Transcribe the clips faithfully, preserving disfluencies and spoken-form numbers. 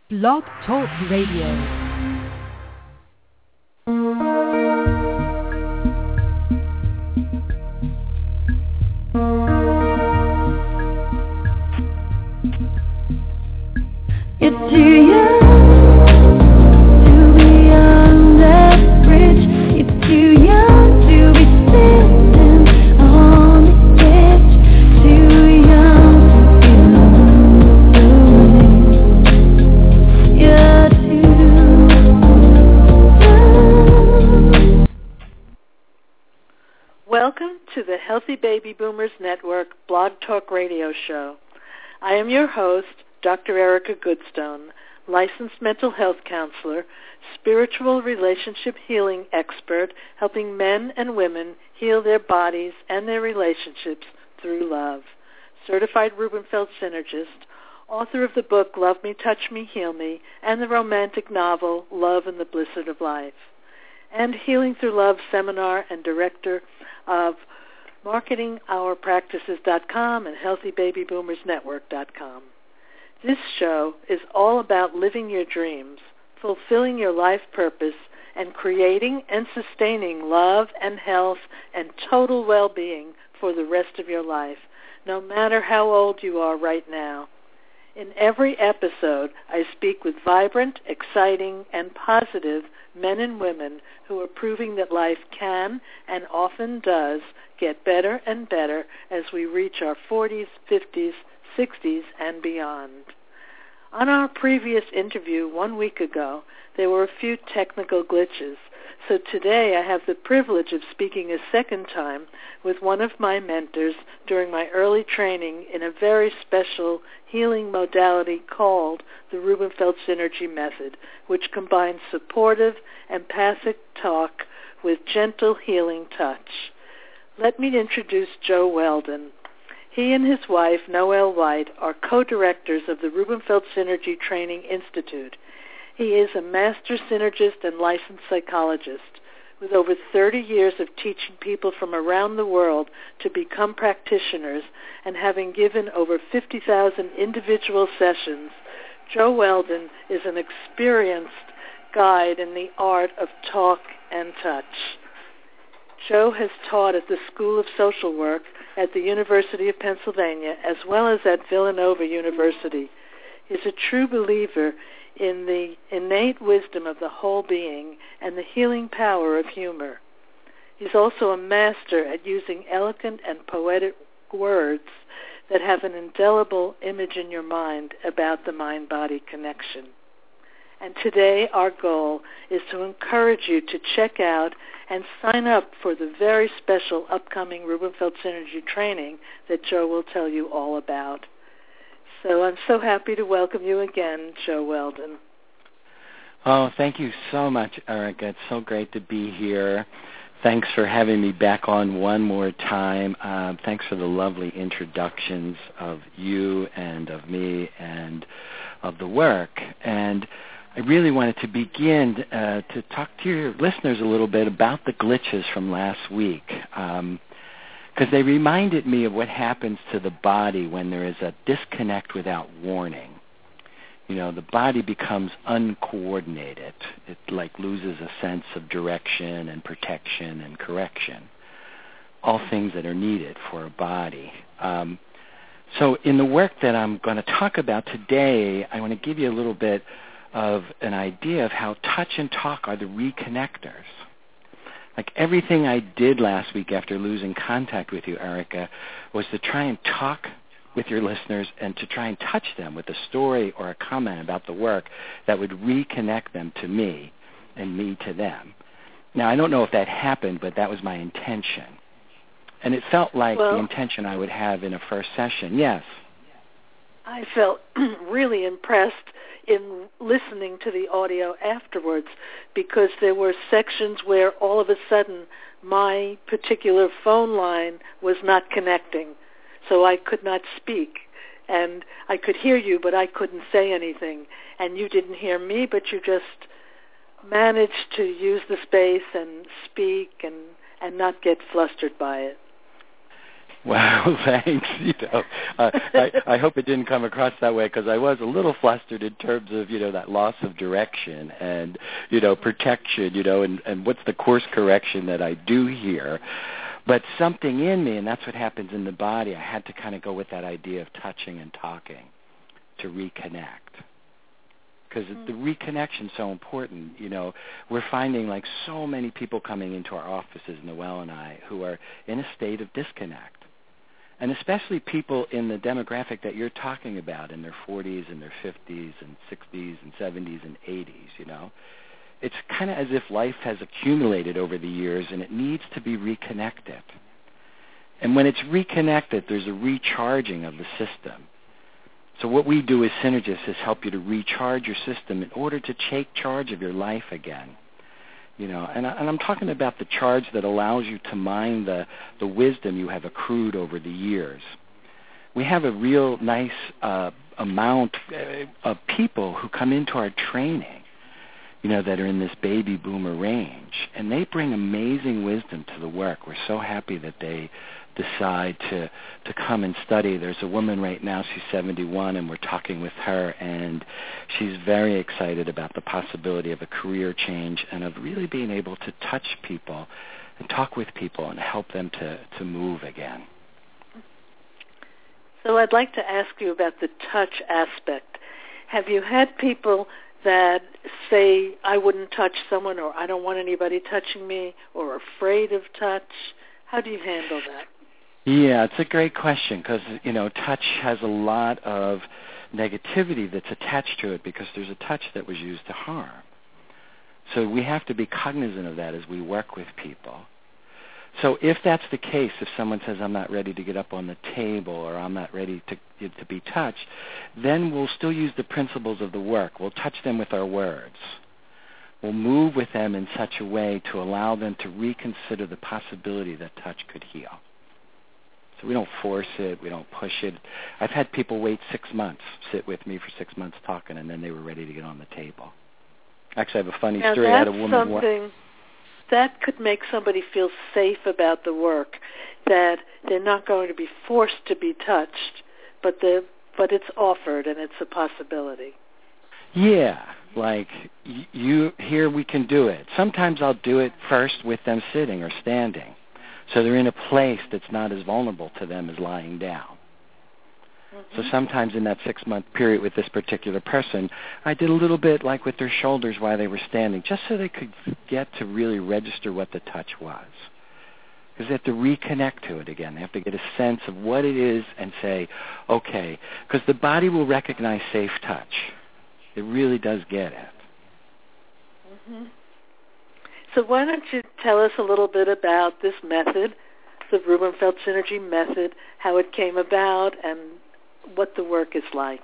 Blog Talk Radio. It's too young to be on that bridge. It's too young to be sitting on the edge. Too young to be lonely. You're too young. Welcome to the Healthy Baby Boomers Network Blog Talk Radio Show. I am your host, Doctor Erica Goodstone, licensed mental health counselor, spiritual relationship healing expert, helping men and women heal their bodies and their relationships through love, certified Rubenfeld synergist, author of the book Love Me, Touch Me, Heal Me, and the romantic novel Love and the Blizzard of Life, and Healing Through Love seminar and director of marketing our practices dot com and healthy baby boomers network dot com. This show is all about living your dreams, fulfilling your life purpose, and creating and sustaining love and health and total well-being for the rest of your life, no matter how old you are right now. In every episode, I speak with vibrant, exciting, and positive men and women who are proving that life can and often does get better and better as we reach our forties, fifties, sixties, and beyond. On our previous interview one week ago, there were a few technical glitches, so today I have the privilege of speaking a second time with one of my mentors during my early training in a very special healing modality called the Rubenfeld Synergy Method, which combines supportive, empathic talk with gentle healing touch. Let me introduce Joe Weldon. He and his wife, Noelle White, are co-directors of the Rubenfeld Synergy Training Institute. He is a master synergist and licensed psychologist with over thirty years of teaching people from around the world to become practitioners and having given over fifty thousand individual sessions. Joe Weldon is an experienced guide in the art of talk and touch. Joe has taught at the School of Social Work at the University of Pennsylvania as well as at Villanova University. He's a true believer in the innate wisdom of the whole being and the healing power of humor. He's also a master at using elegant and poetic words that have an indelible image in your mind about the mind-body connection. And today our goal is to encourage you to check out and sign up for the very special upcoming Rubenfeld Synergy training that Joe will tell you all about. So I'm so happy to welcome you again, Joe Weldon. Oh, thank you so much, Erica. It's so great to be here. Thanks for having me back on one more time. Uh, thanks for the lovely introductions of you and of me and of the work. And I really wanted to begin uh, to talk to your listeners a little bit about the glitches from last week, because um, they reminded me of what happens to the body when there is a disconnect without warning. You know, the body becomes uncoordinated. It like loses a sense of direction and protection and correction, all things that are needed for a body. Um, so in the work that I'm going to talk about today, I want to give you a little bit of an idea of how touch and talk are the reconnectors. Like everything I did last week after losing contact with you, Erica, was to try and talk with your listeners and to try and touch them with a story or a comment about the work that would reconnect them to me and me to them. Now, I don't know if that happened, but that was my intention. And it felt like well, the intention I would have in a first session. Yes? I felt really impressed in listening to the audio afterwards, because there were sections where all of a sudden my particular phone line was not connecting, so I could not speak. And I could hear you, but I couldn't say anything. And you didn't hear me, but you just managed to use the space and speak and, and not get flustered by it. Well, thanks. You know, uh, I, I hope it didn't come across that way, because I was a little flustered in terms of, you know, that loss of direction and, you know, protection, you know, and, and what's the course correction that I do here. But something in me, and that's what happens in the body, I had to kind of go with that idea of touching and talking to reconnect. Because mm-hmm. the reconnection is so important. You know, we're finding like so many people coming into our offices, Noelle and I, who are in a state of disconnect. And especially people in the demographic that you're talking about, in their forties and their fifties and sixties and seventies and eighties, you know. It's kind of as if life has accumulated over the years and it needs to be reconnected. And when it's reconnected, there's a recharging of the system. So what we do as synergists is help you to recharge your system in order to take charge of your life again. You know, and, I, and I'm talking about the charge that allows you to mine the, the wisdom you have accrued over the years. We have a real nice uh, amount of people who come into our training, you know, that are in this baby boomer range, and they bring amazing wisdom to the work. We're so happy that they decide to to come and study. There's a woman right now, she's seventy-one, and we're talking with her, and she's very excited about the possibility of a career change and of really being able to touch people and talk with people and help them to, to move again. So I'd like to ask you about the touch aspect. Have you had people that say, I wouldn't touch someone, or I don't want anybody touching me, or afraid of touch? How do you handle that? Yeah, it's a great question, because, you know, touch has a lot of negativity that's attached to it because there's a touch that was used to harm. So we have to be cognizant of that as we work with people. So if that's the case, if someone says, I'm not ready to get up on the table, or I'm not ready to to be touched, then we'll still use the principles of the work. We'll touch them with our words. We'll move with them in such a way to allow them to reconsider the possibility that touch could heal. So we don't force it. We don't push it. I've had people wait six months, sit with me for six months talking, and then they were ready to get on the table. Actually, I have a funny now story. I had a woman something wa- that could make somebody feel safe about the work, that they're not going to be forced to be touched, but the but it's offered and it's a possibility. Yeah, like y- you here we can do it. Sometimes I'll do it first with them sitting or standing, so they're in a place that's not as vulnerable to them as lying down. Mm-hmm. So sometimes in that six-month period with this particular person, I did a little bit like with their shoulders while they were standing, just so they could get to really register what the touch was. Because they have to reconnect to it again. They have to get a sense of what it is and say, okay, because the body will recognize safe touch. It really does get it. Mm-hmm. So why don't you tell us a little bit about this method, the Rubenfeld Synergy method, how it came about, and what the work is like?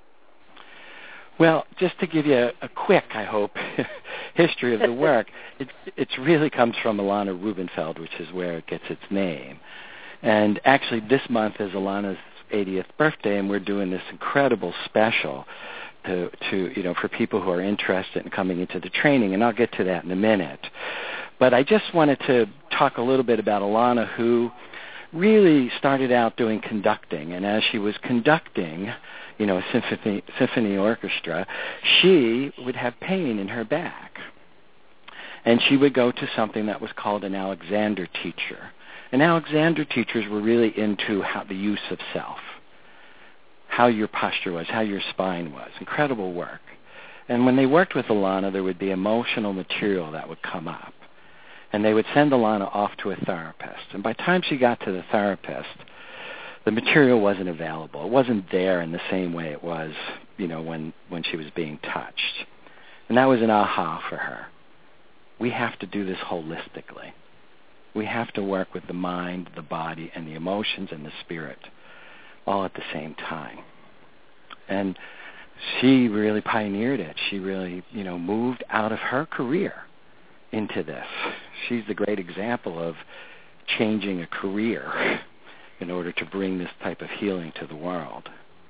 Well, just to give you a, a quick, I hope, history of the work, it it really comes from Ilana Rubenfeld, which is where it gets its name. And actually this month is Ilana's eightieth birthday, and we're doing this incredible special to, to you know, for people who are interested in coming into the training, and I'll get to that in a minute. But I just wanted to talk a little bit about Ilana, who really started out doing conducting, and as she was conducting, you know, a symphony, symphony orchestra, she would have pain in her back. And she would go to something that was called an Alexander teacher. And Alexander teachers were really into how the use of self, how your posture was, how your spine was. Incredible work. And when they worked with Ilana, there would be emotional material that would come up. And they would send Ilana off to a therapist. And by the time she got to the therapist, the material wasn't available. It wasn't there in the same way it was, you know, when, when she was being touched. And that was an aha for her. We have to do this holistically. We have to work with the mind, the body, and the emotions and the spirit all at the same time. And she really pioneered it. She really, you know, moved out of her career into this. She's the great example of changing a career in order to bring this type of healing to the world.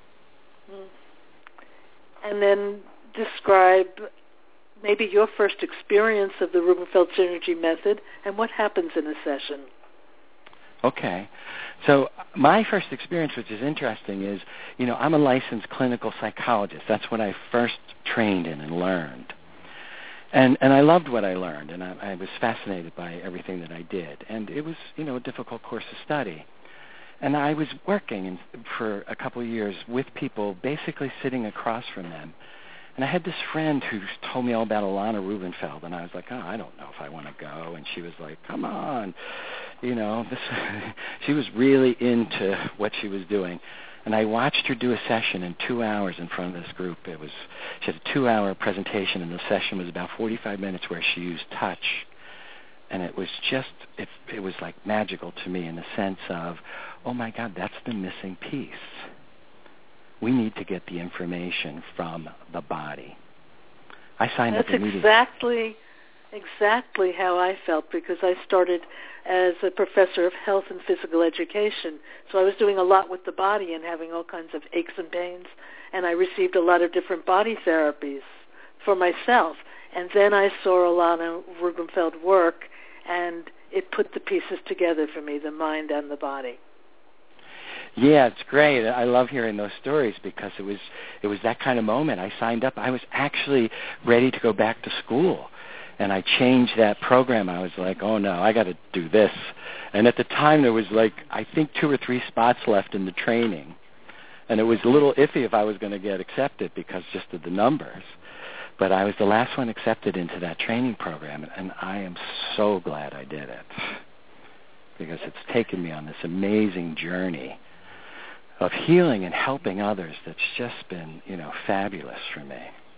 And then describe maybe your first experience of the Rubenfeld Synergy method and what happens in a session. Okay. So my first experience, which is interesting, is, you know, I'm a licensed clinical psychologist. That's what I first trained in and learned. And and I loved what I learned, and I, I was fascinated by everything that I did. And it was, you know, a difficult course of study. And I was working in, for a couple of years with people, basically sitting across from them. And I had this friend who told me all about Ilana Rubinfeld, and I was like, oh, I don't know if I want to go. And she was like, come on. You know, this. She was really into what she was doing. And I watched her do a session in two hours in front of this group. It was She had a two-hour presentation, and the session was about forty-five minutes where she used touch. And it was just, it, it was like magical to me in the sense of, oh, my God, that's the missing piece. We need to get the information from the body. I signed That's up immediately. That's exactly, exactly how I felt, because I started as a professor of health and physical education. So I was doing a lot with the body and having all kinds of aches and pains, and I received a lot of different body therapies for myself. And then I saw Ilana Rubinfeld work, and it put the pieces together for me, the mind and the body. Yeah, it's great. I love hearing those stories because it was it was that kind of moment. I signed up. I was actually ready to go back to school, and I changed that program. I was like, oh, no, I got to do this. And at the time, there was like, I think, two or three spots left in the training, and it was a little iffy if I was going to get accepted because just of the numbers. But I was the last one accepted into that training program, and I am so glad I did it because it's taken me on this amazing journey of healing and helping others that's just been, you know, fabulous for me.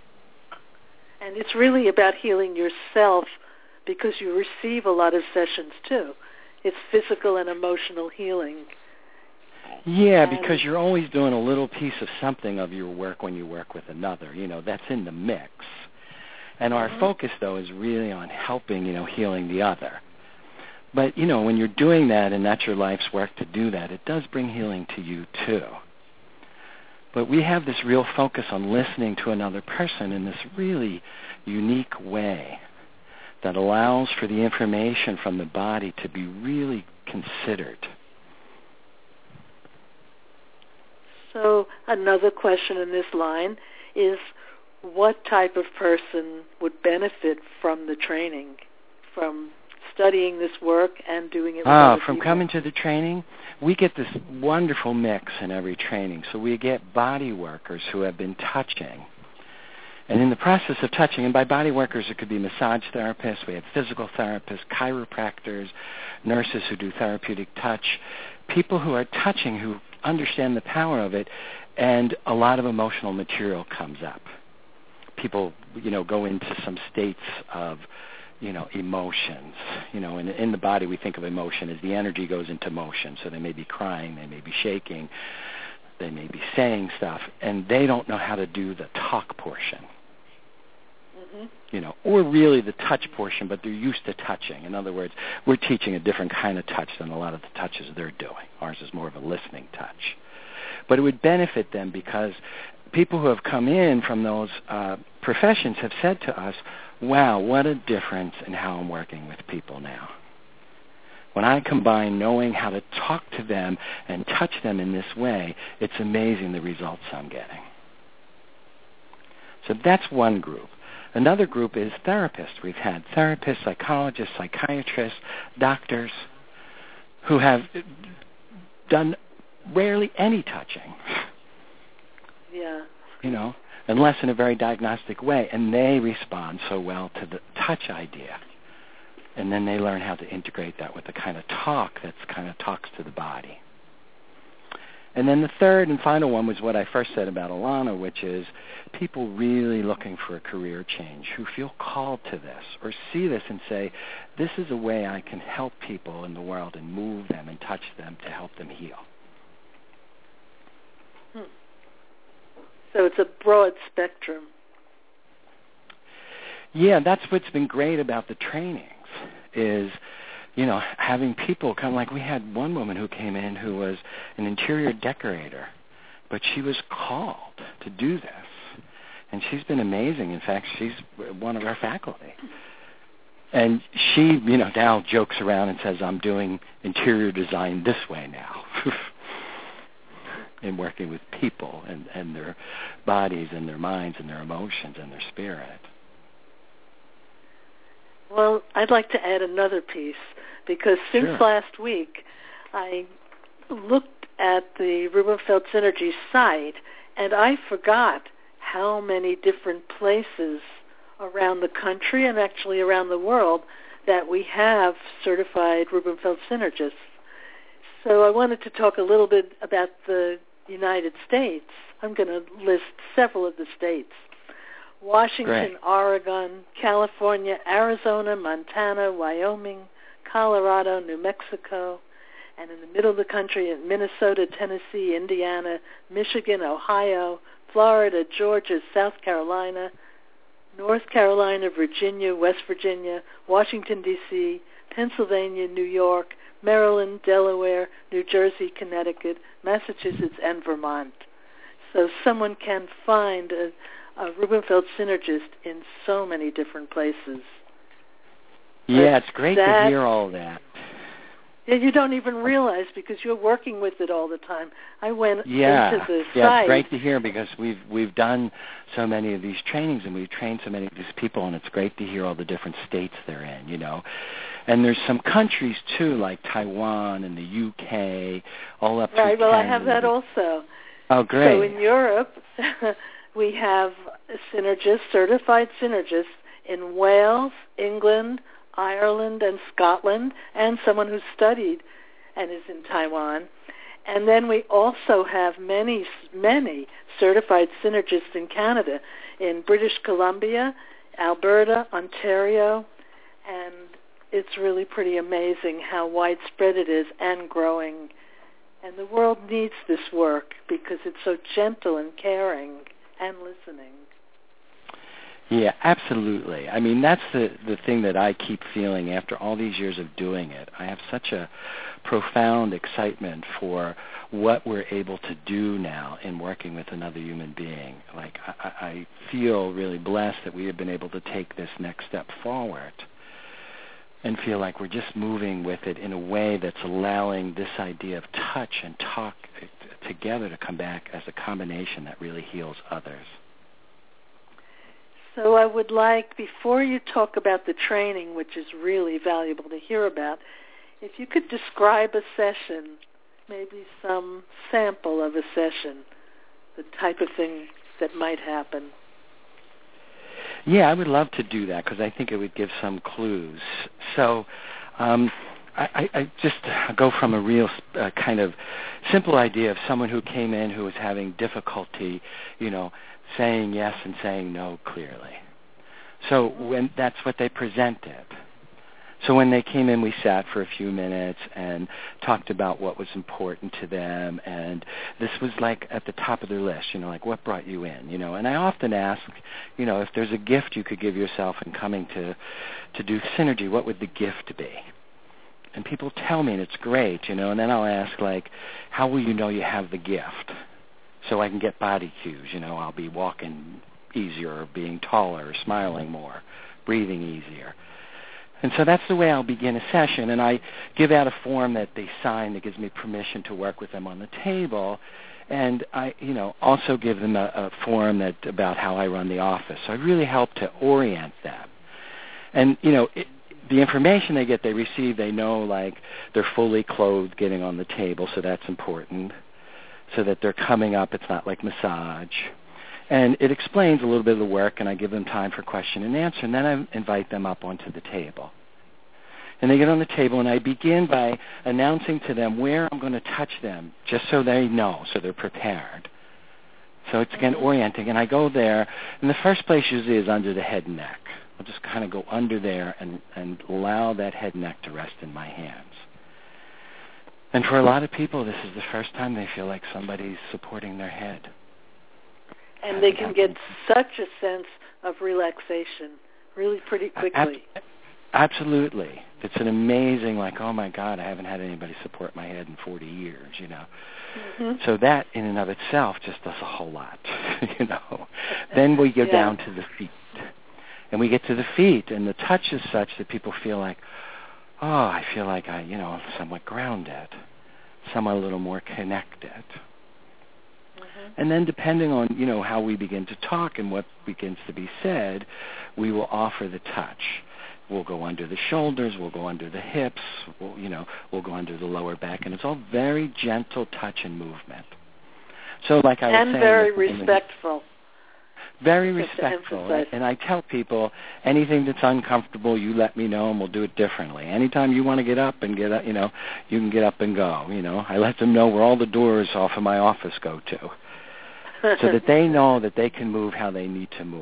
And it's really about healing yourself because you receive a lot of sessions, too. It's physical and emotional healing. Yeah, and because you're always doing a little piece of something of your work when you work with another. You know, that's in the mix. And our mm-hmm. focus, though, is really on helping, you know, healing the other. But, you know, when you're doing that and that's your life's work to do that, it does bring healing to you, too. But we have this real focus on listening to another person in this really unique way that allows for the information from the body to be really considered. So another question in this line is, what type of person would benefit from the training, from studying this work and doing it with Ah, other from people? coming to the training, we get this wonderful mix in every training. So we get body workers who have been touching. And in the process of touching, and by body workers it could be massage therapists, we have physical therapists, chiropractors, nurses who do therapeutic touch, people who are touching who understand the power of it, and a lot of emotional material comes up. People, you know, go into some states of, you know, emotions. You know, in, in the body we think of emotion as the energy goes into motion. So they may be crying, they may be shaking, they may be saying stuff, and they don't know how to do the talk portion. Mm-hmm. You know, or really the touch portion, but they're used to touching. In other words, we're teaching a different kind of touch than a lot of the touches they're doing. Ours is more of a listening touch. But it would benefit them because people who have come in from those uh, professions have said to us, wow, what a difference in how I'm working with people now. When I combine knowing how to talk to them and touch them in this way, it's amazing the results I'm getting. So that's one group. Another group is therapists. We've had therapists, psychologists, psychiatrists, doctors who have done rarely any touching. Yeah. You know, unless in a very diagnostic way, and they respond so well to the touch idea. And then they learn how to integrate that with the kind of talk that's kind of talks to the body. And then the third and final one was what I first said about Ilana, which is people really looking for a career change who feel called to this or see this and say, this is a way I can help people in the world and move them and touch them to help them heal. Hmm. So it's a broad spectrum. Yeah, that's what's been great about the trainings is, you know, having people come. Like we had one woman who came in who was an interior decorator, but she was called to do this. And she's been amazing. In fact, she's one of our faculty. And she, you know, now jokes around and says, I'm doing interior design this way now. In working with people and, and their bodies and their minds and their emotions and their spirit. Well, I'd like to add another piece, because since Sure. last week I looked at the Rubenfeld Synergy site, and I forgot how many different places around the country and actually around the world that we have certified Rubenfeld Synergists. So I wanted to talk a little bit about the United States. I'm going to list several of the states. Washington, Great. Oregon, California, Arizona, Montana, Wyoming, Colorado, New Mexico, and in the middle of the country, in Minnesota, Tennessee, Indiana, Michigan, Ohio, Florida, Georgia, South Carolina, North Carolina, Virginia, West Virginia, Washington, D C, Pennsylvania, New York, Maryland, Delaware, New Jersey, Connecticut, Massachusetts, and Vermont. So someone can find a, a Rubenfeld Synergist in so many different places. Yeah, But it's great that, to hear all that. Yeah, you don't even realize because you're working with it all the time. I went Yeah, into the yeah, site. it's great to hear because we've we've done so many of these trainings and we've trained so many of these people, and it's great to hear all the different states they're in, you know. And there's some countries too, like Taiwan and the U K, all up Right. through Well, I Canada. have that also. Oh, great. So in Europe, we have synergists, certified synergists in Wales, England, Ireland, and Scotland, and someone who studied and is in Taiwan. And then we also have many, many certified synergists in Canada, in British Columbia, Alberta, Ontario, and it's really pretty amazing how widespread it is and growing. And the world needs this work because it's so gentle and caring and listening. Yeah, absolutely. I mean, that's the, the thing that I keep feeling after all these years of doing it. I have such a profound excitement for what we're able to do now in working with another human being. Like, I, I feel really blessed that we have been able to take this next step forward and feel like we're just moving with it in a way that's allowing this idea of touch and talk together to come back as a combination that really heals others. So I would like, before you talk about the training, which is really valuable to hear about, if you could describe a session, maybe some sample of a session, the type of thing that might happen. Yeah, I would love to do that because I think it would give some clues. So um, I, I, I just go from a real uh, kind of simple idea of someone who came in who was having difficulty, you know, saying yes and saying no clearly. So when that's what they presented. So when they came in, we sat for a few minutes and talked about what was important to them, and this was like at the top of their list, you know, like what brought you in, you know. And I often ask, you know, if there's a gift you could give yourself in coming to to do Synergy, what would the gift be? And people tell me, and it's great, you know, and then I'll ask, like, how will you know you have the gift? So I can get body cues, you know, I'll be walking easier or being taller or smiling more, breathing easier. And so that's the way I'll begin a session, and I give out a form that they sign that gives me permission to work with them on the table, and I, you know, also give them a, a form that about how I run the office. So I really help to orient them. And, you know, it, the information they get, they receive, they know, like, they're fully clothed getting on the table, so that's important, so that they're coming up, it's not like massage. And it explains a little bit of the work, and I give them time for question and answer, and then I invite them up onto the table. And they get on the table, and I begin by announcing to them where I'm going to touch them, just so they know, so they're prepared. So it's, again, orienting. And I go there, and the first place usually is under the head and neck. I'll just kind of go under there and, and allow that head and neck to rest in my hands. And for a lot of people, this is the first time they feel like somebody's supporting their head. And they can get such a sense of relaxation really pretty quickly. Absolutely. It's an amazing, like, oh, my God, I haven't had anybody support my head in forty years, you know. Mm-hmm. So that in and of itself just does a whole lot, you know. Then we go yeah. down to the feet. And we get to the feet, and the touch is such that people feel like, oh, I feel like I, you know, somewhat grounded, somewhat a little more connected. Mm-hmm. And then depending on, you know, how we begin to talk and what begins to be said, we will offer the touch. We'll go under the shoulders, we'll go under the hips, we'll, you know, we'll go under the lower back, and it's all very gentle touch and movement. So like I was and saying... very respectful. Very respectful. And I tell people, anything that's uncomfortable, you let me know and we'll do it differently. Anytime you want to get up and get up, you know, you can get up and go, you know. I let them know where all the doors off of my office go to so that they know that they can move how they need to move.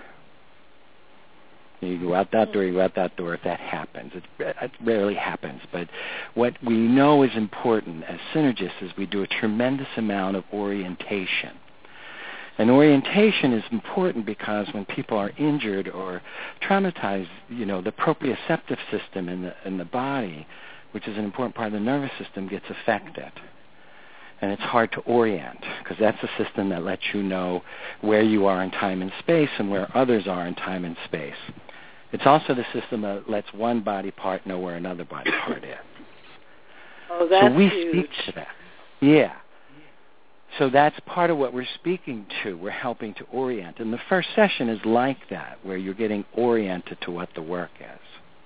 You go out that door, you go out that door if that happens. It, it rarely happens. But what we know is important as synergists is we do a tremendous amount of orientation. And orientation is important because when people are injured or traumatized, you know, the proprioceptive system in the, in the body, which is an important part of the nervous system, gets affected. And it's hard to orient because that's the system that lets you know where you are in time and space and where others are in time and space. It's also the system that lets one body part know where another body part is. Oh, that's so we huge. speak to that. Yeah. So that's part of what we're speaking to. We're helping to orient. And the first session is like that, where you're getting oriented to what the work is.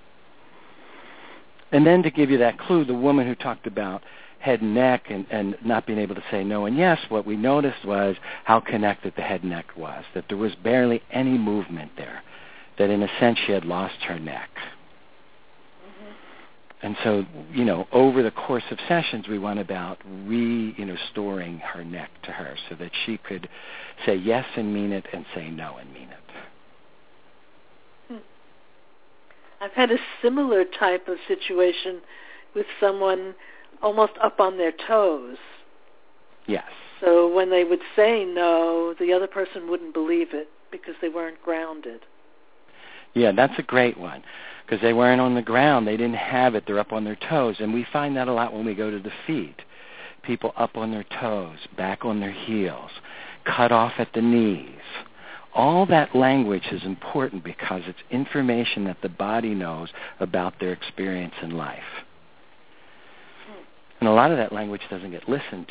And then to give you that clue, the woman who talked about head and neck and, and not being able to say no and yes, what we noticed was how connected the head and neck was, that there was barely any movement there, that in a sense she had lost her neck. And so, you know, over the course of sessions, we went about re, you know, storing her neck to her so that she could say yes and mean it and say no and mean it. Hmm. I've had a similar type of situation with someone almost up on their toes. Yes. So when they would say no, the other person wouldn't believe it because they weren't grounded. Yeah, that's a great one. Because they weren't on the ground. They didn't have it. They're up on their toes. And we find that a lot when we go to the feet. People up on their toes, back on their heels, cut off at the knees. All that language is important because it's information that the body knows about their experience in life. And a lot of that language doesn't get listened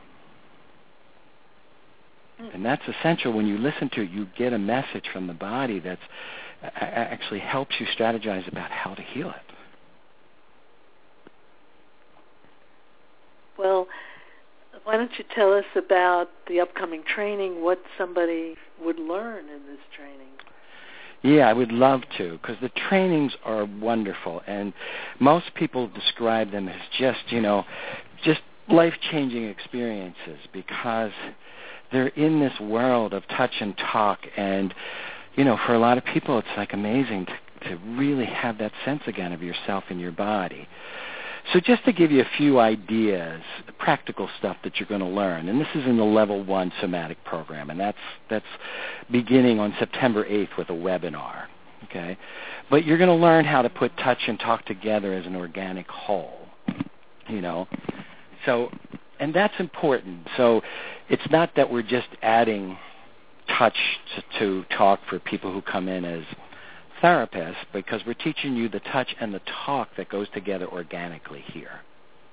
to. And that's essential. When you listen to it, you get a message from the body that's actually helps you strategize about how to heal it. Well, why don't you tell us about the upcoming training, what somebody would learn in this training? Yeah, I would love to, because the trainings are wonderful, and most people describe them as just, you know, just life-changing experiences because they're in this world of touch and talk, and you know, for a lot of people, it's like amazing to, to really have that sense again of yourself and your body. So just to give you a few ideas, practical stuff that you're going to learn, and this is in the level one somatic program, and that's that's beginning on September eighth with a webinar, okay? But you're going to learn how to put touch and talk together as an organic whole, you know? So, and that's important. So it's not that we're just adding touch to, to talk for people who come in as therapists, because we're teaching you the touch and the talk that goes together organically here.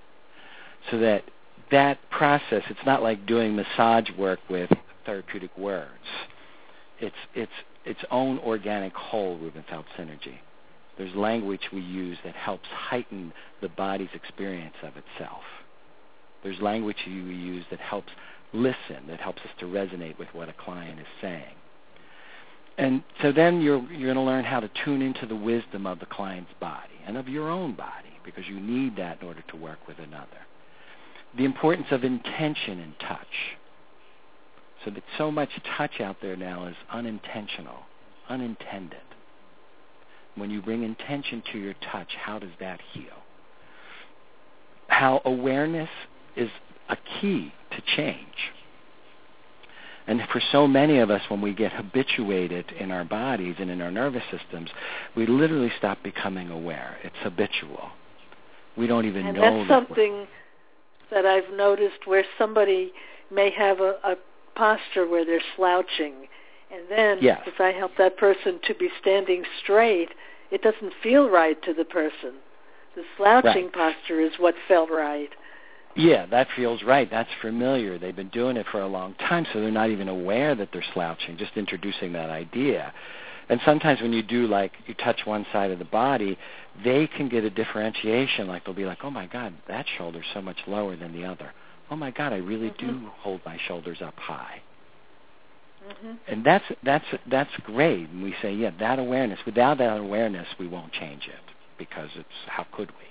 So that that process, it's not like doing massage work with therapeutic words. It's it's its own organic whole, Rubenfeld Synergy. There's language we use that helps heighten the body's experience of itself. There's language we use that helps listen, that helps us to resonate with what a client is saying. And so then you're you're going to learn how to tune into the wisdom of the client's body and of your own body, because you need that in order to work with another. The importance of intention in touch. So that so much touch out there now is unintentional, unintended. When you bring intention to your touch, how does that heal? How awareness is a key to change. And for so many of us, when we get habituated in our bodies and in our nervous systems, we literally stop becoming aware. It's habitual. We don't even and know. And that's that something that I've noticed where somebody may have a, a posture where they're slouching, And then yes. if I help that person to be standing straight, it doesn't feel right to the person. The slouching right. posture is what felt right. Yeah, that feels right. That's familiar. They've been doing it for a long time, so they're not even aware that they're slouching, just introducing that idea. And sometimes when you do, like, you touch one side of the body, they can get a differentiation. Like, they'll be like, oh, my God, that shoulder's so much lower than the other. Oh, my God, I really mm-hmm. do hold my shoulders up high. Mm-hmm. And that's that's that's great. And we say, yeah, that awareness. Without that awareness, we won't change it, because it's, how could we?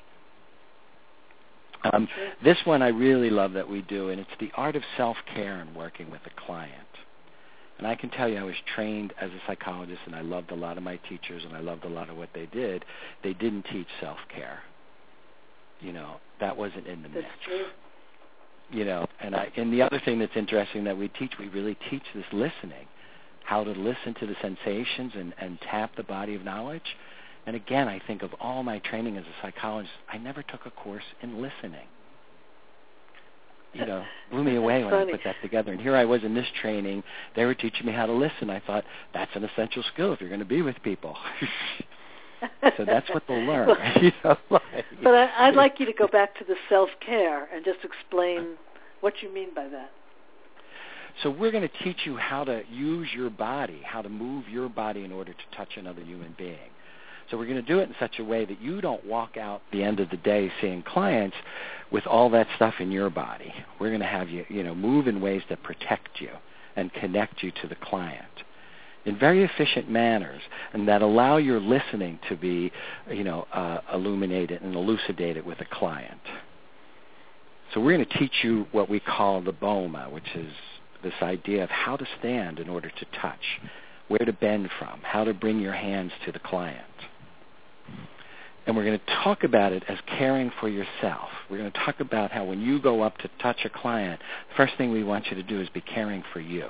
Um, this one I really love that we do, and it's the art of self-care and working with a client. And I can tell you I was trained as a psychologist, and I loved a lot of my teachers, and I loved a lot of what they did. They didn't teach self-care. You know, that wasn't in the mix. That's true. You know, and I, and the other thing that's interesting that we teach, we really teach this listening, how to listen to the sensations and, and tap the body of knowledge. And again, I think of all my training as a psychologist, I never took a course in listening. You know, blew me away when funny. I put that together. And here I was in this training. They were teaching me how to listen. I thought, that's an essential skill if you're going to be with people. So that's what they'll learn. Well, you know, like, but I, I'd like you to go back to the self-care and just explain what you mean by that. So we're going to teach you how to use your body, how to move your body in order to touch another human being. So we're going to do it in such a way that you don't walk out the end of the day seeing clients with all that stuff in your body. We're going to have you, you know, move in ways that protect you and connect you to the client in very efficient manners, and that allow your listening to be, you know, uh, illuminated and elucidated with a client. So we're going to teach you what we call the BOMA, which is this idea of how to stand in order to touch, where to bend from, how to bring your hands to the client. And we're going to talk about it as caring for yourself. We're going to talk about how when you go up to touch a client, the first thing we want you to do is be caring for you.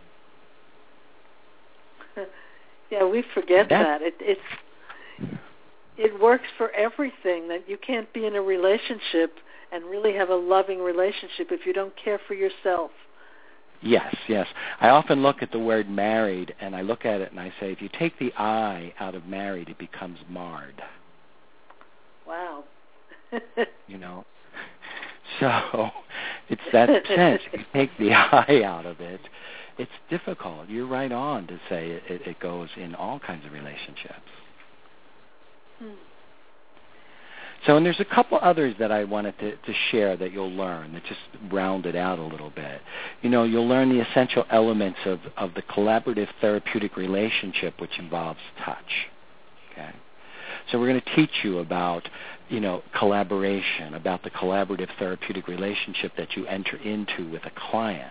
Yeah, we forget that. that. It, it's it works for everything, that you can't be in a relationship and really have a loving relationship if you don't care for yourself. Yes, yes. I often look at the word married, and I look at it and I say, if you take the I out of married, it becomes marred. Wow. You know? So it's that sense. If you take the I out of it, it's difficult. You're right on to say it, it, it goes in all kinds of relationships. Hmm. So, and there's a couple others that I wanted to, to share that you'll learn that just round it out a little bit. You know, you'll learn the essential elements of, of the collaborative therapeutic relationship, which involves touch. Okay? So we're going to teach you about, you know, collaboration, about the collaborative therapeutic relationship that you enter into with a client.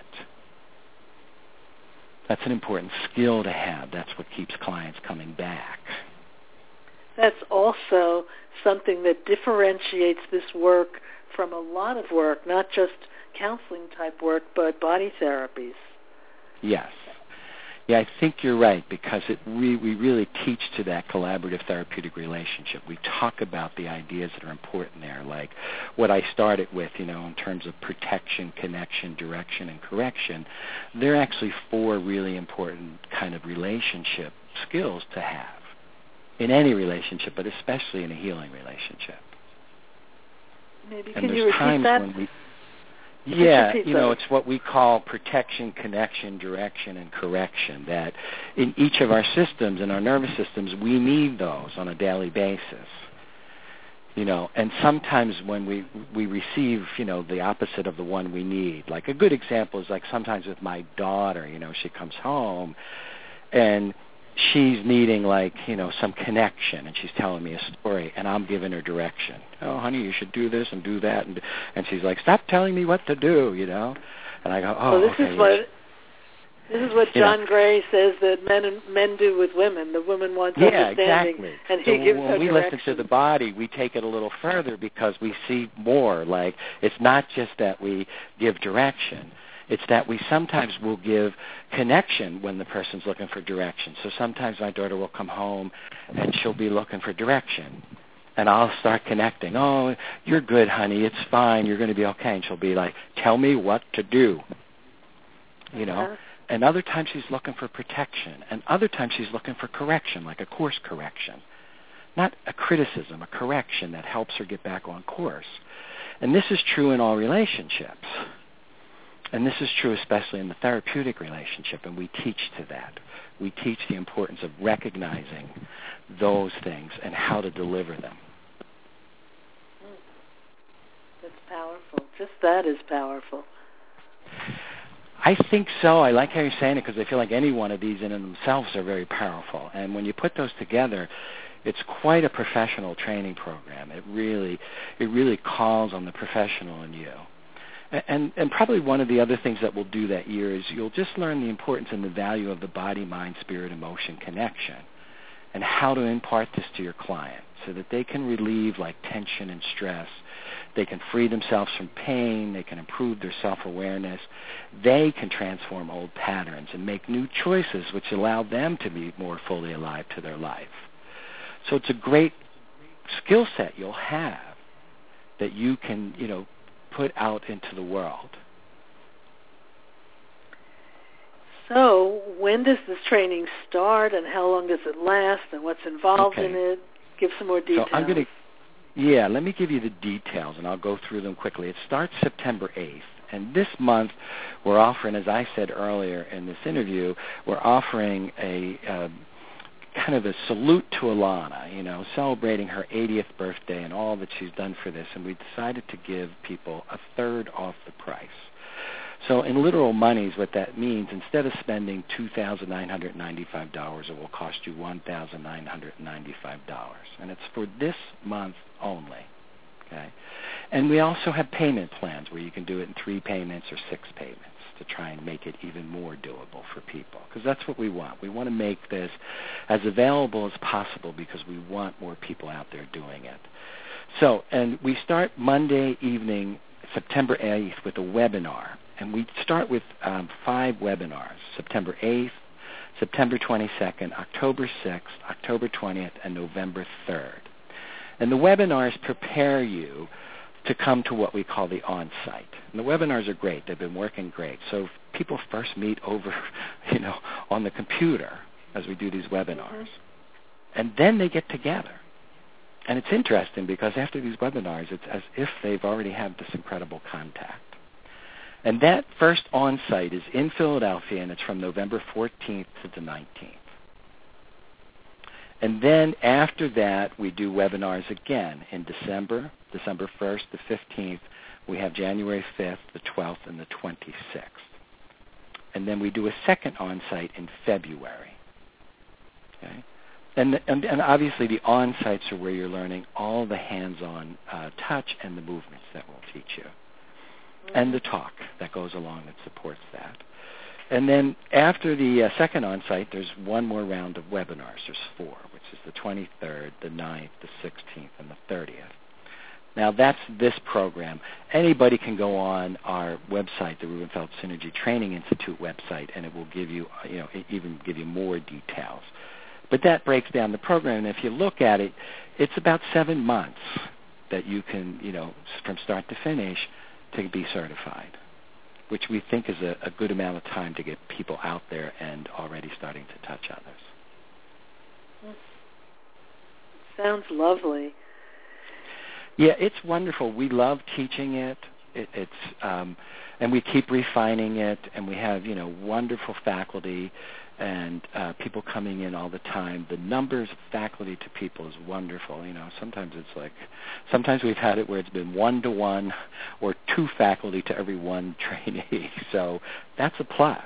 That's an important skill to have. That's what keeps clients coming back. That's also something that differentiates this work from a lot of work, not just counseling type work, but body therapies. Yes. Yeah, I think you're right, because it re- we really teach to that collaborative therapeutic relationship. We talk about the ideas that are important there, like what I started with, you know, in terms of protection, connection, direction, and correction. They're actually four really important kind of relationship skills to have in any relationship, but especially in a healing relationship. Maybe and can there's you repeat times that? when we Yeah, repeat you know, that? it's what we call protection, connection, direction, and correction, that in each of our systems, in our nervous systems, we need those on a daily basis. You know, and sometimes when we we receive, you know, the opposite of the one we need. Like a good example is like sometimes with my daughter, you know, she comes home and she's needing, like, you know, some connection, and she's telling me a story, and I'm giving her direction. Oh, honey, you should do this and do that, and and she's like, stop telling me what to do, you know. And I go, oh, well, this okay. is what this is what John know. Gray says that men and men do with women. The woman wants yeah, understanding, exactly. and so he gives when her we direction. listen to the body, we take it a little further because we see more. Like, it's not just that we give direction. It's that we sometimes will give connection when the person's looking for direction. So sometimes my daughter will come home and she'll be looking for direction. And I'll start connecting. Oh, you're good, honey. It's fine. You're going to be okay. And she'll be like, tell me what to do. You know? Uh-huh. and other times she's looking for protection, and other times she's looking for correction, like a course correction. Not a criticism, a correction that helps her get back on course. And this is true in all relationships. And this is true especially in the therapeutic relationship, and we teach to that. We teach the importance of recognizing those things and how to deliver them. That's powerful. Just that is powerful. I think so. I like how you're saying it because I feel like any one of these in themselves are very powerful. And when you put those together, it's quite a professional training program. It really, it really calls on the professional in you. And, and probably one of the other things that we'll do that year is you'll just learn the importance and the value of the body, mind, spirit, emotion connection and how to impart this to your client so that they can relieve like tension and stress. They can free themselves from pain. They can improve their self-awareness. They can transform old patterns and make new choices which allow them to be more fully alive to their life. So it's a great skill set you'll have that you can, you know, put out into the world. So when does this training start and how long does it last and what's involved okay. in it? Give some more details. So I'm going to, yeah, let me give you the details and I'll go through them quickly. It starts September eighth. And this month we're offering, as I said earlier in this interview, we're offering a uh, kind of a salute to Ilana, you know, celebrating her eightieth birthday and all that she's done for this. And we decided to give people a third off the price. So in literal monies, what that means, instead of spending two thousand nine hundred ninety-five dollars, it will cost you one thousand nine hundred ninety-five dollars. And it's for this month only. Okay? And we also have payment plans where you can do it in three payments or six payments to try and make it even more doable for people. Because that's what we want. We want to make this as available as possible because we want more people out there doing it. So, and we start Monday evening, September eighth, with a webinar. And we start with um, five webinars, September eighth, September twenty-second, October sixth, October twentieth, and November third. And the webinars prepare you to come to what we call the on-site. And the webinars are great. They've been working great. So people first meet over, you know, on the computer as we do these webinars. Mm-hmm. And then they get together. And it's interesting because after these webinars, it's as if they've already had this incredible contact. And that first on-site is in Philadelphia, and it's from November fourteenth to the nineteenth. And then after that, we do webinars again in December, December first, the fifteenth. We have January fifth, the twelfth, and the twenty-sixth. And then we do a second on-site in February. Okay? And, and, and obviously the on-sites are where you're learning all the hands-on uh, touch and the movements that we'll teach you. Mm-hmm. And the talk that goes along that supports that. And then after the uh, second on-site, there's one more round of webinars. There's four, which is the twenty-third, the ninth, the sixteenth, and the thirtieth. Now, that's this program. Anybody can go on our website, the Rubenfeld Synergy Training Institute website, and it will give you, you know, even give you more details. But that breaks down the program, and if you look at it, it's about seven months that you can, you know, from start to finish to be certified, which we think is a, a good amount of time to get people out there and already starting to touch others. Sounds lovely. Yeah, it's wonderful. We love teaching it. it it's um, and we keep refining it, and we have, you know, wonderful faculty and uh, people coming in all the time. The numbers of faculty to people is wonderful. You know, sometimes it's like, sometimes we've had it where it's been one to one or two faculty to every one trainee. So that's a plus.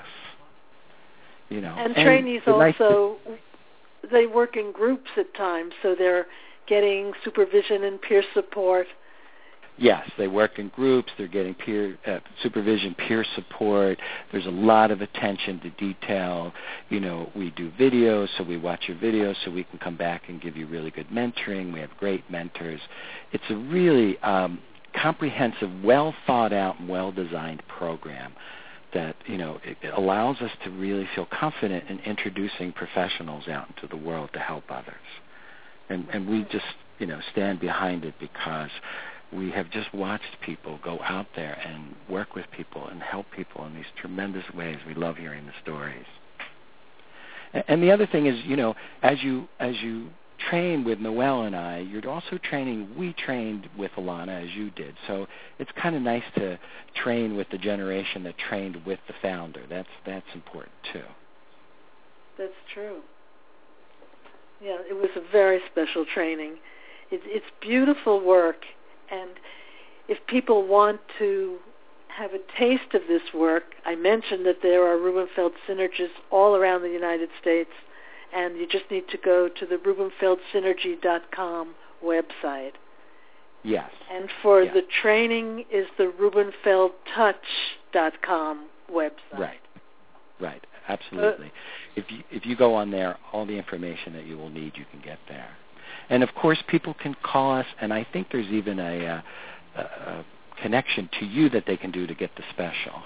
You know, and, and trainees also, nice they work in groups at times, so they're getting supervision and peer support. Yes, they work in groups. They're getting peer uh, supervision, peer support. There's a lot of attention to detail. You know, we do videos, so we watch your videos so we can come back and give you really good mentoring. We have great mentors. It's a really um, comprehensive, well thought out and well designed program that, you know, it, it allows us to really feel confident in introducing professionals out into the world to help others. And, and we just, you know, stand behind it because we have just watched people go out there and work with people and help people in these tremendous ways. We love hearing the stories. And, and the other thing is, you know, as you as you train with Noelle and I, you're also training. We trained with Ilana as you did, so it's kind of nice to train with the generation that trained with the founder. That's that's important too. That's true. Yeah, it was a very special training. It, it's beautiful work, and if people want to have a taste of this work, I mentioned that there are Rubenfeld synergists all around the United States, and you just need to go to the rubenfeld synergy dot com website. Yes. And for yes. the training is the rubenfeld touch dot com website. Right. Right. Absolutely. Uh, if you if you go on there, all the information that you will need, you can get there. And of course, people can call us, and I think there's even a, a, a connection to you that they can do to get the special.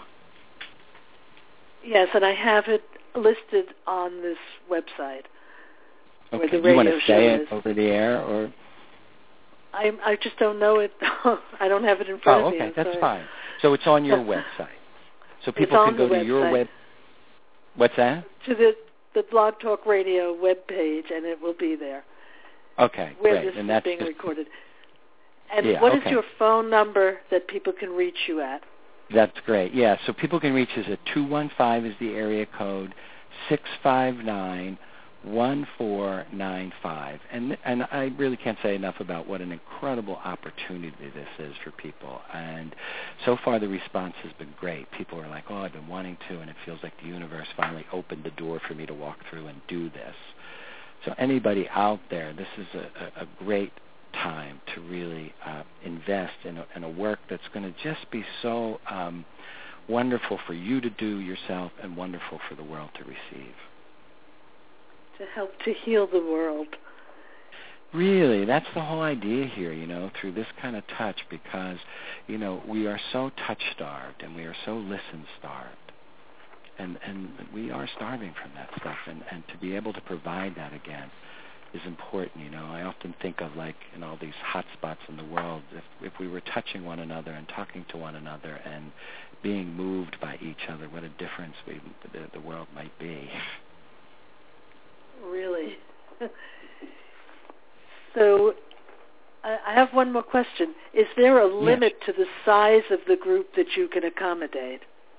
Yes, and I have it listed on this website. Okay. Where the you want radio to say show it is. over the air, or? I I just don't know it. I don't have it in front oh, of me. okay, I'm that's sorry. fine. So it's on your website. So people it's can go to website. your web. What's that? To the the Blog Talk Radio webpage, and it will be there. Okay, where great. this and is that's being just, recorded. And yeah, what is okay. your phone number that people can reach you at? That's great. Yeah, so people can reach us at two one five is the area code, six five nine, one four nine five. And and I really can't say enough about what an incredible opportunity this is for people. And so far the response has been great. People are like, oh, I've been wanting to, and it feels like the universe finally opened the door for me to walk through and do this. So anybody out there, this is a, a, a great time to really uh, invest in a, in a work that's going to just be so um, wonderful for you to do yourself and wonderful for the world to receive. To help to heal the world. Really, that's the whole idea here, you know, through this kind of touch, because, you know, we are so touch-starved and we are so listen-starved. And and we are starving from that stuff, and, and to be able to provide that again is important. You know, I often think of, like, in all these hot spots in the world, if if we were touching one another and talking to one another and being moved by each other, what a difference we the, the world might be. Really. So I, I have one more question. Is there a limit yes. to the size of the group that you can accommodate?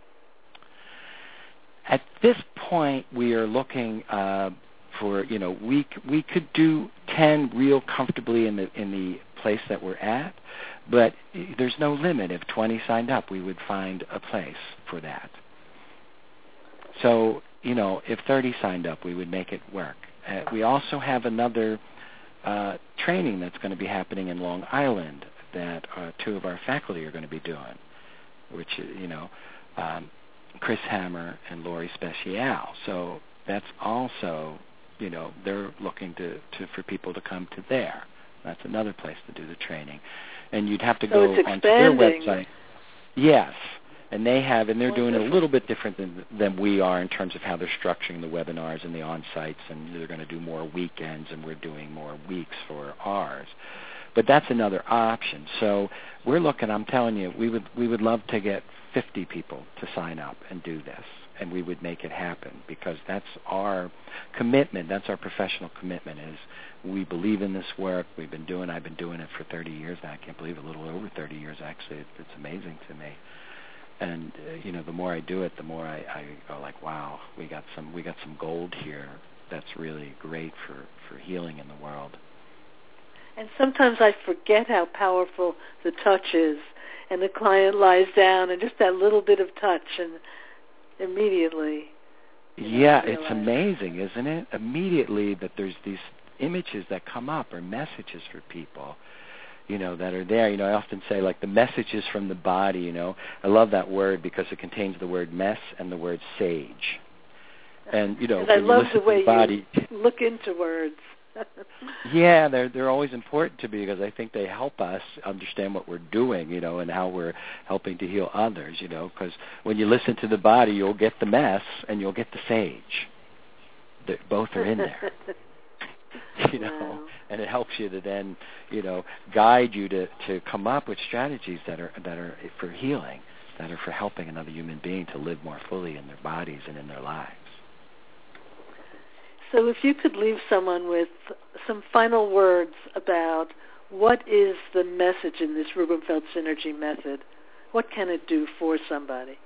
At this point, we are looking uh, for, you know, we we could do ten real comfortably in the in the place that we're at, but there's no limit. If twenty signed up, we would find a place for that. So, you know, if thirty signed up, we would make it work. Uh, we also have another uh, training that's going to be happening in Long Island that uh, two of our faculty are going to be doing, which, you know, um, Chris Hammer and Lori Speciale. So that's also, you know, they're looking to, to for people to come to there. That's another place to do the training. And you'd have to so go it's onto their expanding. website. Yes. And they have, and they're Wonderful. doing it a little bit different than than we are in terms of how they're structuring the webinars and the on-sites, and they're going to do more weekends, and we're doing more weeks for ours. But that's another option. So we're looking, I'm telling you, we would we would love to get fifty people to sign up and do this, and we would make it happen, because that's our commitment, that's our professional commitment, is we believe in this work. We've been doing, I've been doing it for thirty years now. I can't believe it, a little over thirty years, actually. It, it's amazing to me. And, uh, you know, the more I do it, the more I, I go like, wow, we got some we got some gold here that's really great for, for healing in the world. And sometimes I forget how powerful the touch is, and the client lies down, and just that little bit of touch, and immediately. Yeah, it's amazing, isn't it? Immediately that there's these images that come up, or messages for people, you know, that are there. You know, I often say, like, the messages from the body, you know. I love that word because it contains the word mess and the word sage. And, you know, and when I you love listen the way to the body, you look into words. yeah, they're they're always important to me, because I think they help us understand what we're doing, you know, and how we're helping to heal others, you know, because when you listen to the body, you'll get the mess and you'll get the sage. They're, both are in there. you know, wow. and it helps you to then, you know, guide you to, to come up with strategies that are that are for healing, that are for helping another human being to live more fully in their bodies and in their lives. So if you could leave someone with some final words about what is the message in this Rubenfeld Synergy method, what can it do for somebody?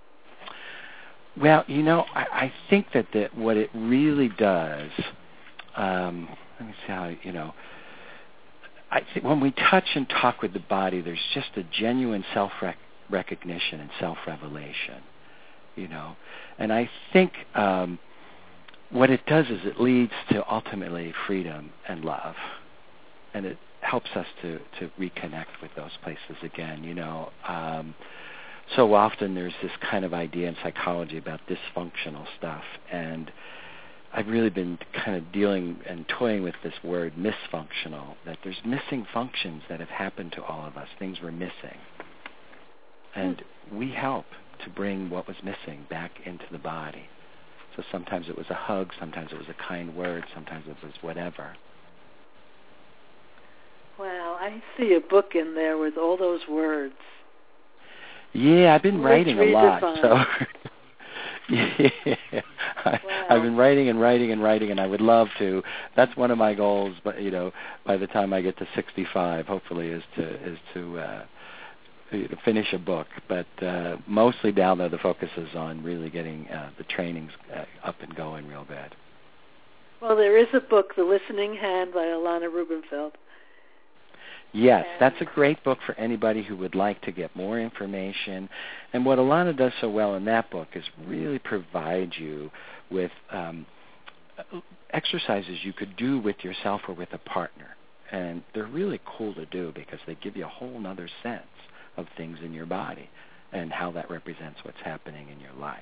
Well, you know, I, I think that the, what it really does, um, let me see how, you know, I think when we touch and talk with the body, there's just a genuine self-recognition and self-revelation, you know. And I think um, what it does is it leads to ultimately freedom and love. And it helps us to, to reconnect with those places again, you know. Um, so often there's this kind of idea in psychology about dysfunctional stuff, and I've really been kind of dealing and toying with this word misfunctional, that there's missing functions that have happened to all of us, things we're missing. And we help to bring what was missing back into the body. So sometimes it was a hug, sometimes it was a kind word, sometimes it was whatever. Wow, I see a book in there with all those words. Yeah, I've been Let's writing a lot. redefine. So yeah, I, wow. I've been writing and writing and writing, and I would love to. That's one of my goals. But you know, by the time I get to sixty-five, hopefully, is to is to uh, finish a book. But uh, mostly down there, the focus is on really getting uh, the trainings uh, up and going real good. Well, there is a book, The Listening Hand by Ilana Rubenfeld. Yes, that's a great book for anybody who would like to get more information. And what Ilana does so well in that book is really provide you with um, exercises you could do with yourself or with a partner. And they're really cool to do because they give you a whole other sense of things in your body and how that represents what's happening in your life.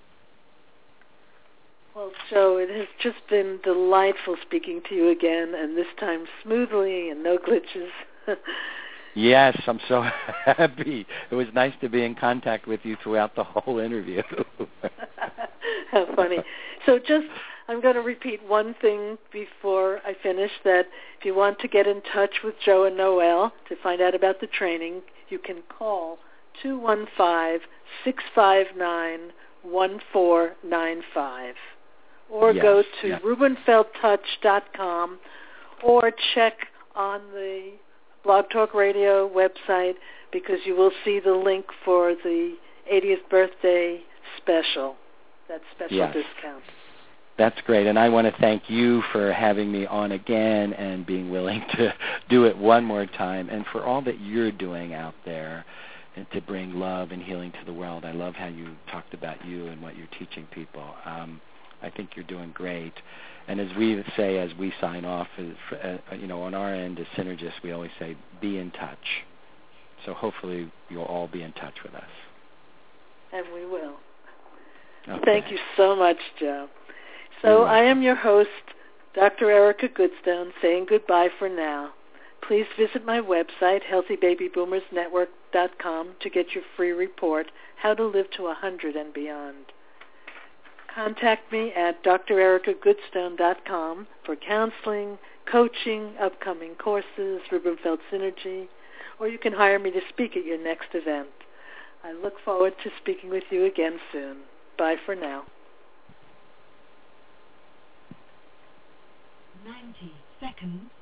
Well, Joe, it has just been delightful speaking to you again, and this time smoothly and no glitches. Yes, I'm so happy. It was nice to be in contact with you throughout the whole interview. How funny. So just, I'm going to repeat one thing before I finish, that if you want to get in touch with Joe and Noelle to find out about the training, you can call two one five, six five nine, one four nine five. Or yes, go to yes. rubenfeld touch dot com or check on the Blog Talk Radio website, because you will see the link for the eightieth birthday special, that special yes. discount. That's great, and I want to thank you for having me on again and being willing to do it one more time, and for all that you're doing out there and to bring love and healing to the world. I love how you talked about you and what you're teaching people. Um, I think you're doing great. And as we say, as we sign off, uh, you know, on our end as synergists, we always say, be in touch. So hopefully you'll all be in touch with us. And we will. Okay. Thank you so much, Joe. So I am your host, Doctor Erica Goodstone, saying goodbye for now. Please visit my website, healthy baby boomers network dot com, to get your free report, How to Live to one hundred and Beyond. Contact me at d r erica goodstone dot com for counseling, coaching, upcoming courses, Rubenfeld Synergy, or you can hire me to speak at your next event. I look forward to speaking with you again soon. Bye for now. ninety seconds.